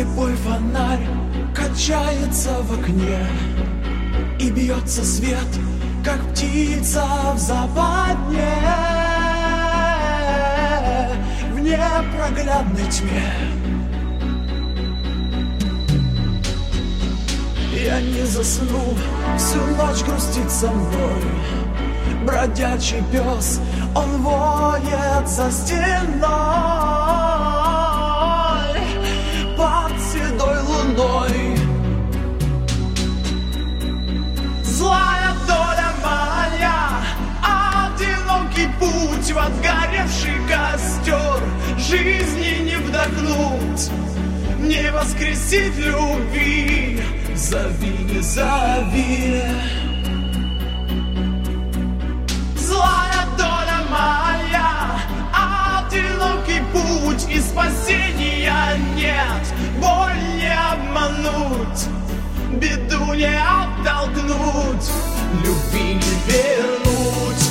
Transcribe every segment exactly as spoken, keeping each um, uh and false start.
Слепой фонарь качается в окне, и бьется свет, как птица в западне, в непроглядной тьме. Я не засну, всю ночь грустит со мной бродячий пес, он воет за стеной под седой луной. Злая доля моя, одинокий путь в отгоревший костер, жизни не вдохнуть, не воскресить любви. Зови, не зови. Злая доля моя, одинокий путь, и спасения нет. Боль не обмануть, беду не оттолкнуть, любви не вернуть.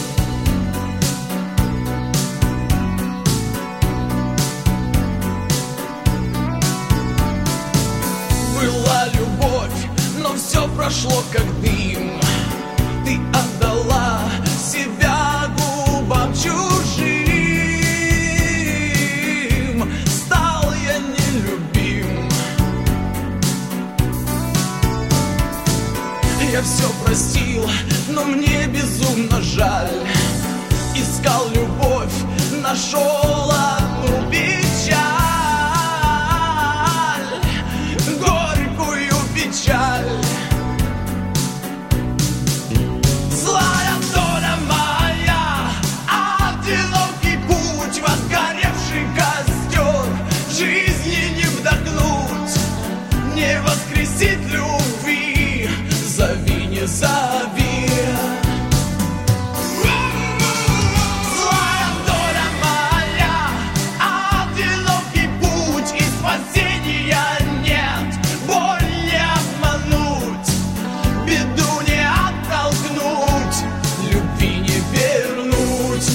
Была любовь, но все прошло как дым. Ты отдала себя губам чужим, стал я нелюбим. Я все простил, но мне безумно жаль. Искал любовь, нашел одну печаль, горькую печаль. Злая доля моя, одинокий путь в отгоревший костер, жизни не вдохнуть, не воскресить любви. Зови, не зови. Злая доля моя, одинокий путь, и спасения нет. Боль не обмануть, беду не оттолкнуть, любви не вернуть.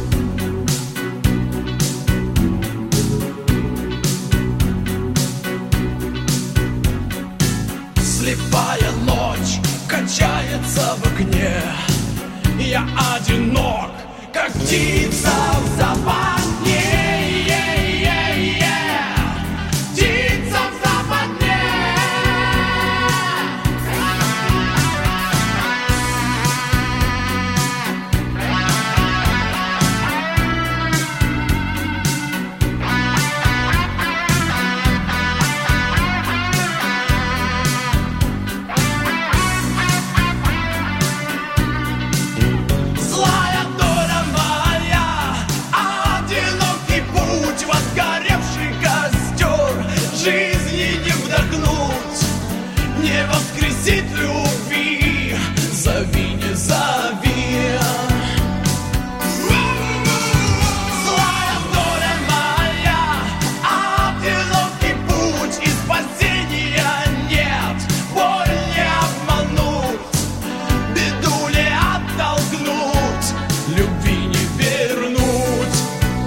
Слепая ночь качается в окне, я одинок, как птица в западне. Птица в западне. Злая доля моя, одинокий путь в отгоревший костер, жизни не вдохнуть, не воскресить любви. Зови, не зови. Злая доля моя, одинокий путь, и спасения нет. Боль не обмануть, беду не оттолкнуть, любви не вернуть.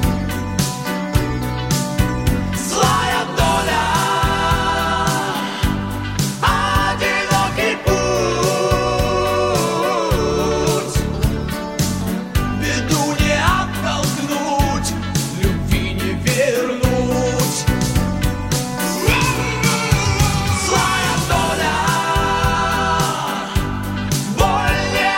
Злая доля, одинокий путь, беду не оттолкнуть, любви не вернуть. Злая доля, боль не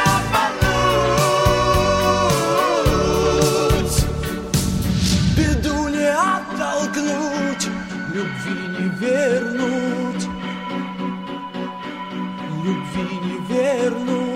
обмануть, беду не оттолкнуть, любви не вернуть, любви не вернуть.